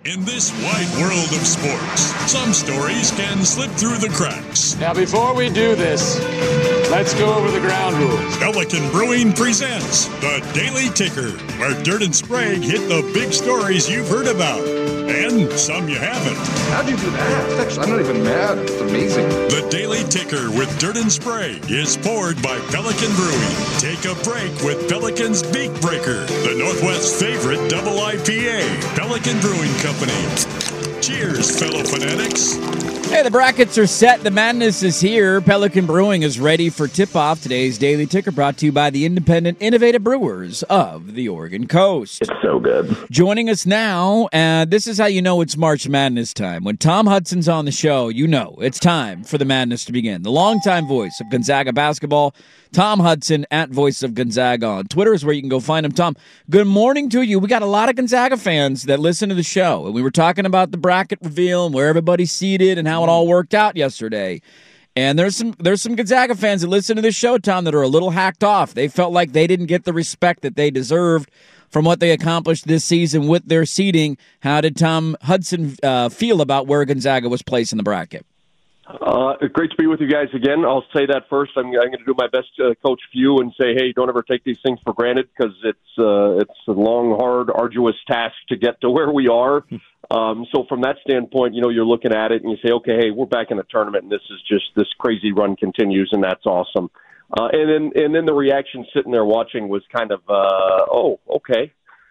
In this wide world of sports, some stories can slip through the cracks. Now, before we do this, let's go over the ground rules. Pelican Brewing presents The Daily Ticker, where Dirt and Sprague hit the big stories you've heard about, and some you haven't. How'd you do that? Actually, I'm not even mad. It's amazing. The Daily Ticker with Dirt and Sprague is poured by Pelican Brewing. Take a break with Pelican's Beak Breaker, the Northwest's favorite double IPA. Pelican Brewing Company. Cheers, fellow fanatics. Hey, the brackets are set. The madness is here. Pelican Brewing is ready for tip-off. Today's Daily Ticker brought to you by the independent, innovative brewers of the Oregon Coast. It's so good. Joining us now, this is how you know it's March Madness time. When Tom Hudson's on the show, you know it's time for the madness to begin. The longtime voice of Gonzaga basketball, Tom Hudson, at Voice of Gonzaga on Twitter is where you can go find him. Tom, good morning to you. We got a lot of Gonzaga fans that listen to the show, and we were talking about the bracket reveal and where everybody's seated and how it all worked out yesterday. And there's some Gonzaga fans that listen to this show, Tom, that are a little hacked off. They felt like they didn't get the respect that they deserved from what they accomplished this season with their seeding. How did Tom Hudson feel about where Gonzaga was placed in the bracket? Great to be with you guys again. I'll say that first. I'm going to do my best, Coach Few, and say, hey, don't ever take these things for granted, because it's a long, hard, arduous task to get to where we are. So from that standpoint, you're looking at it and you say, okay, hey, we're back in the tournament, and this crazy run continues, and that's awesome. And then the reaction sitting there watching was kind of, oh, okay.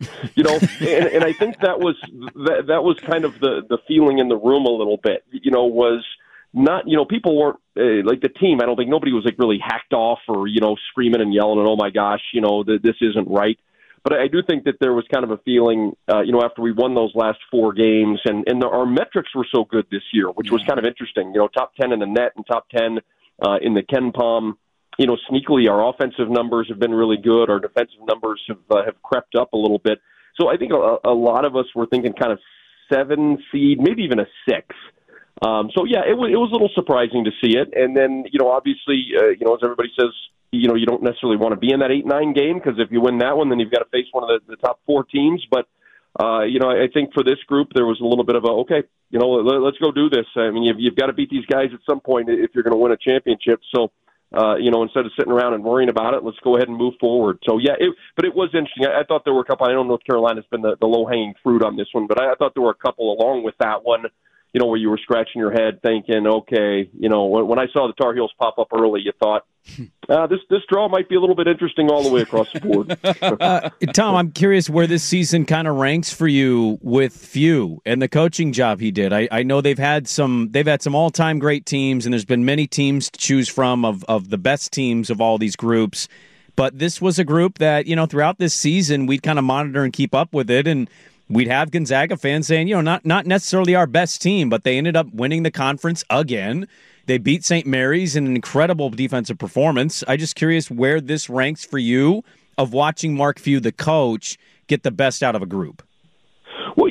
And I think that was kind of the feeling in the room a little bit, was not, people weren't like the team. I don't think nobody was like really hacked off or, screaming and yelling and, oh my gosh, this isn't right. But I do think that there was kind of a feeling, after we won those last 4 games and our metrics were so good this year, which was kind of interesting, top 10 in the net and top 10 in the Ken Palm. Sneakily, our offensive numbers have been really good. Our defensive numbers have crept up a little bit. So I think a lot of us were thinking kind of 7 seed, maybe even a 6. So yeah, it was a little surprising to see it. And then, obviously, as everybody says, you don't necessarily want to be in that 8-9 game, because if you win that one, then you've got to face one of the top 4 teams. But, I think for this group, there was a little bit of okay, let's go do this. I mean, you've got to beat these guys at some point if you're going to win a championship. So, instead of sitting around and worrying about it, let's go ahead and move forward. So, yeah, but it was interesting. I thought there were a couple. I know North Carolina's been the low-hanging fruit on this one, but I thought there were a couple along with that one, where you were scratching your head thinking, okay, when I saw the Tar Heels pop up early, you thought, this draw might be a little bit interesting all the way across the board. Tom, I'm curious where this season kind of ranks for you with Few and the coaching job he did. I know they've had some all-time great teams, and there's been many teams to choose from of the best teams of all these groups. But this was a group that, throughout this season, we'd kind of monitor and keep up with it, and we'd have Gonzaga fans saying, not necessarily our best team, but they ended up winning the conference again. They beat St. Mary's in an incredible defensive performance. I'm just curious where this ranks for you of watching Mark Few, the coach, get the best out of a group. Well,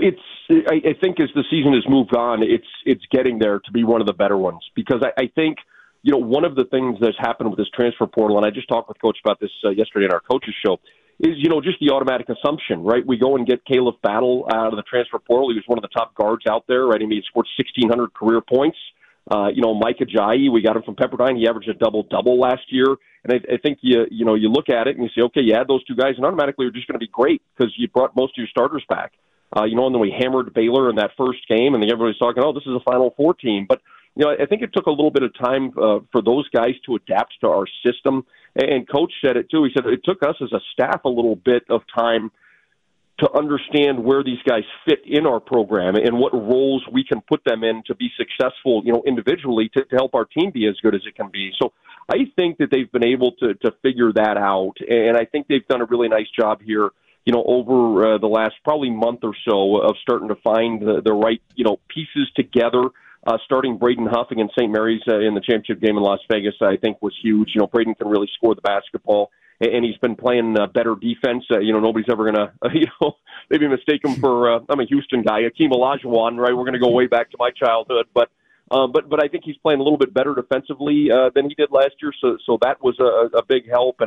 I think as the season has moved on, it's getting there to be one of the better ones, because I think, one of the things that's happened with this transfer portal, and I just talked with Coach about this yesterday in our coaches show, is, just the automatic assumption, right? We go and get Caleb Battle out of the transfer portal. He was one of the top guards out there, right? I mean, he scored 1,600 career points. Mike Ajayi, we got him from Pepperdine. He averaged a double-double last year. And I think you look at it and you say, okay, you add those 2 guys, and automatically you're just going to be great because you brought most of your starters back. And then we hammered Baylor in that first game, and then everybody's talking, oh, this is a Final Four team. But, I think it took a little bit of time for those guys to adapt to our system. And Coach said it, too. He said it took us as a staff a little bit of time to understand where these guys fit in our program and what roles we can put them in to be successful, individually to help our team be as good as it can be. So I think that they've been able to figure that out, and I think they've done a really nice job here, over the last probably month or so of starting to find the right, pieces together. Starting Braden Huff against St. Mary's in the championship game in Las Vegas, I think was huge. Braden can really score the basketball, and he's been playing better defense. Nobody's ever going to, maybe mistake him for, I'm a Houston guy, Akeem Olajuwon, right? We're going to go way back to my childhood. But I think he's playing a little bit better defensively than he did last year, so that was a big help. And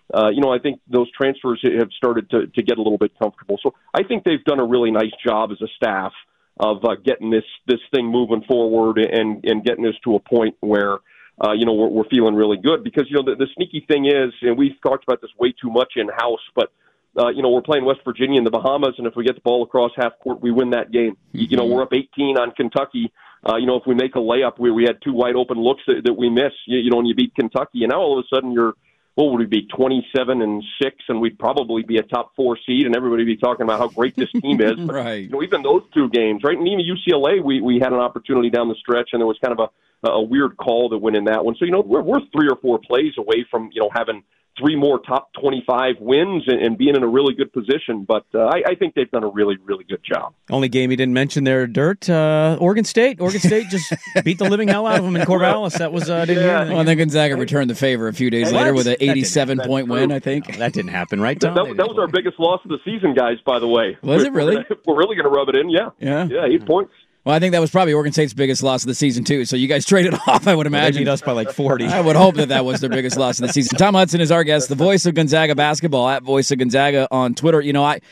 I think those transfers have started to get a little bit comfortable. So I think they've done a really nice job as a staff of getting this thing moving forward and getting us to a point where, we're feeling really good. Because, the sneaky thing is, and we've talked about this way too much in-house, but, we're playing West Virginia in the Bahamas, and if we get the ball across half court, we win that game. We're up 18 on Kentucky. If we make a layup, we had two wide open looks that we miss, and you beat Kentucky. And now all of a sudden what would we be, 27-6, and we'd probably be a top 4 seed, and everybody would be talking about how great this team is. But, right. Even those two games, right? And even UCLA, we had an opportunity down the stretch, and there was kind of a weird call that went in that one. So, we're 3 or 4 plays away from, having 3 more top 25 wins and being in a really good position. But I think they've done a really, really good job. Only game you didn't mention there, Dirt, Oregon State. Oregon State just beat the living hell out of them in Corvallis. That was didn't hear anything. Well, and then Gonzaga returned the favor a few days later with an 87-point win, I think. That didn't happen, right, Tom? That was our biggest loss of the season, guys, by the way. Was it really? We're really going to rub it in, yeah. Yeah, 8 points. Well, I think that was probably Oregon State's biggest loss of the season, too. So you guys traded off, I would imagine. They beat us by like 40. I would hope that was their biggest loss of the season. Tom Hudson is our guest, the voice of Gonzaga basketball, at Voice of Gonzaga on Twitter.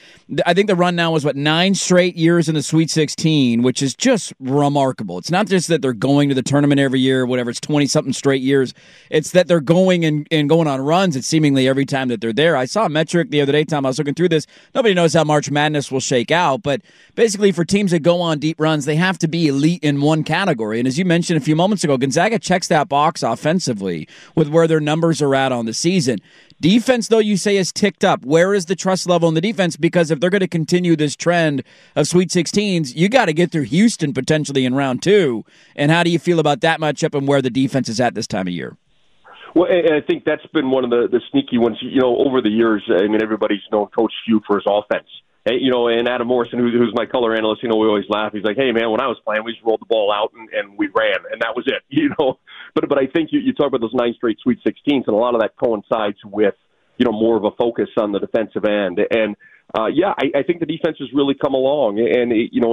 I think the run now was, 9 straight years in the Sweet 16, which is just remarkable. It's not just that they're going to the tournament every year, whatever, it's 20-something straight years. It's that they're going and going on runs, it's seemingly every time that they're there. I saw a metric the other day, Tom, I was looking through this. Nobody knows how March Madness will shake out, but basically for teams that go on deep runs, they have to be elite in one category. And as you mentioned a few moments ago, Gonzaga checks that box offensively with where their numbers are at on the season. Defense, though, you say is ticked up. Where is the trust level in the defense? Because if they're going to continue this trend of Sweet 16s, you got to get through Houston potentially in round 2. And how do you feel about that matchup and where the defense is at this time of year? Well, and I think that's been one of the sneaky ones, over the years. I mean, everybody's known Coach Few for his offense. And Adam Morrison, who's my color analyst, we always laugh. He's like, hey, man, when I was playing, we just rolled the ball out and we ran, and that was it, But I think you talk about those 9 straight Sweet 16s, and a lot of that coincides with, more of a focus on the defensive end. And, I think the defense has really come along. And,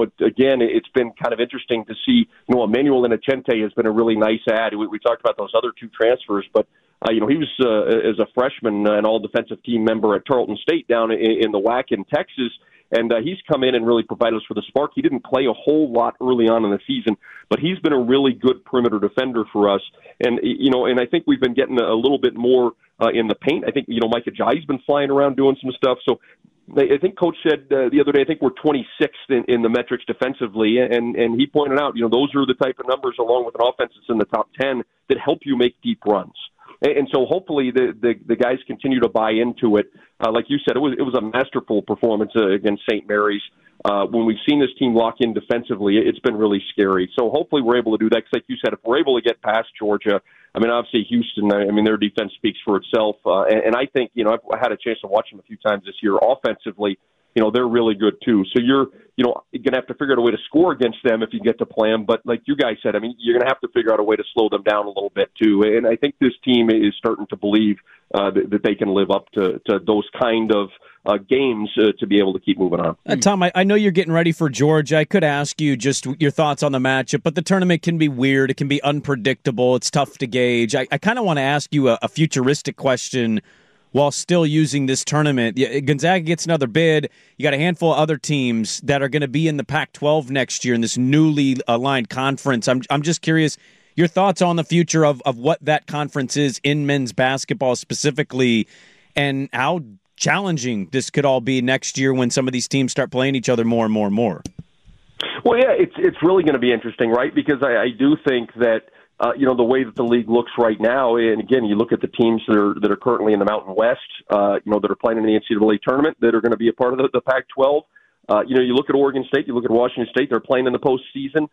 it's been kind of interesting to see, Emmanuel Inocente has been a really nice add. We talked about those other 2 transfers, but he was, as a freshman, an all-defensive team member at Tarleton State down in the WAC in Texas, and he's come in and really provided us with a spark. He didn't play a whole lot early on in the season, but he's been a really good perimeter defender for us. And, and I think we've been getting a little bit more in the paint. I think, Micah Jai's been flying around doing some stuff. So I think Coach said the other day, I think we're 26th in the metrics defensively, and he pointed out, those are the type of numbers, along with an offense that's in the top 10, that help you make deep runs. And so hopefully the guys continue to buy into it. Like you said, it was a masterful performance against St. Mary's. When we've seen this team lock in defensively, it's been really scary. So hopefully we're able to do that. Because like you said, if we're able to get past Georgia, obviously Houston, their defense speaks for itself. And I think, I've had a chance to watch them a few times this year offensively. They're really good too. So you're going to have to figure out a way to score against them if you get to play them. But like you guys said, you're going to have to figure out a way to slow them down a little bit too. And I think this team is starting to believe that they can live up to those kind of games to be able to keep moving on. Tom, I know you're getting ready for Georgia. I could ask you just your thoughts on the matchup, but the tournament can be weird. It can be unpredictable. It's tough to gauge. I kind of want to ask you a futuristic question while still using this tournament. Gonzaga gets another bid. You got a handful of other teams that are going to be in the Pac-12 next year in this newly aligned conference. I'm just curious, your thoughts on the future of what that conference is in men's basketball specifically, and how challenging this could all be next year when some of these teams start playing each other more and more and more. Well, yeah, it's really going to be interesting, right? Because I do think that the way that the league looks right now, and again, you look at the teams that are currently in the Mountain West, that are playing in the NCAA tournament, that are going to be a part of the Pac-12. You look at Oregon State, you look at Washington State, they're playing in the postseason.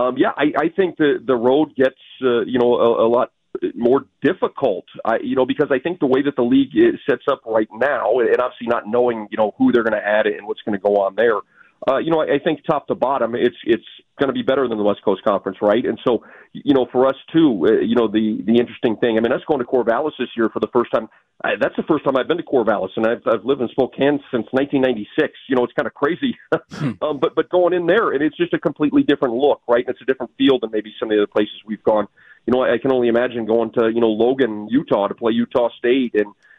I think the road gets a lot more difficult. Because I think the way that the league sets up right now, and obviously not knowing who they're going to add and what's going to go on there. I think top to bottom, it's going to be better than the West Coast Conference, right? And so, for us too, the interesting thing, us going to Corvallis this year for the first time, that's the first time I've been to Corvallis, and I've lived in Spokane since 1996. It's kind of crazy, but going in there, and it's just a completely different look, right? And it's a different feel than maybe some of the other places we've gone. I can only imagine going to, Logan, Utah to play Utah State, and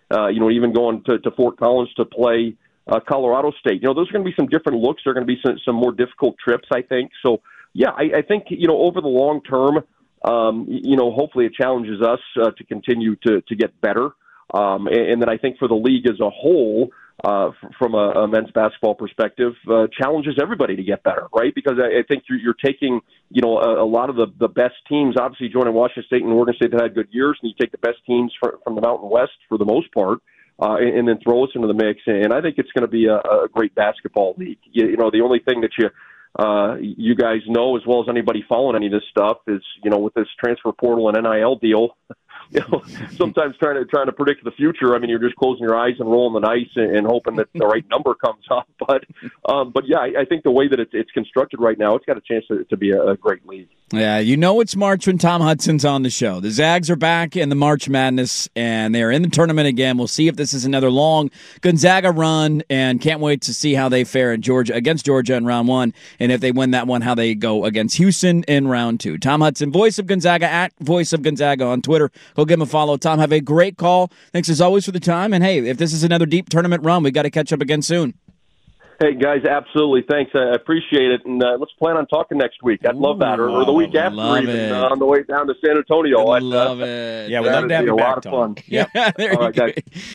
even going to Fort Collins to play Colorado State. Those are going to be some different looks. There are going to be some more difficult trips, I think. So, yeah, I think, over the long term, hopefully it challenges us to continue to get better. And then I think for the league as a whole, from a men's basketball perspective, challenges everybody to get better, right? Because I think you're taking, a lot of the best teams, obviously joining Washington State and Oregon State that had good years, and you take the best teams from the Mountain West for the most part, and then throw us into the mix. And I think it's going to be a great basketball league. The only thing that you guys know as well as anybody following any of this stuff is, with this transfer portal and NIL deal, sometimes trying to predict the future. I mean, you're just closing your eyes and rolling the dice and hoping that the right number comes up. But yeah, I think the way that it's constructed right now, it's got a chance to be a great league. Yeah, it's March when Tom Hudson's on the show. The Zags are back in the March Madness, and they're in the tournament again. We'll see if this is another long Gonzaga run, and can't wait to see how they fare against Georgia in round one, and if they win that one, how they go against Houston in round two. Tom Hudson, Voice of Gonzaga, at Voice of Gonzaga on Twitter. Go give him a follow. Tom, have a great call. Thanks as always for the time, and hey, if this is another deep tournament run, we got to catch up again soon. Hey, guys, absolutely. Thanks. I appreciate it. And let's plan on talking next week. I'd love that. Or the week after, even on the way down to San Antonio. I'd love it. Yeah, we'd love to have you back, a lot of fun. Yeah, there All right, you go. guys.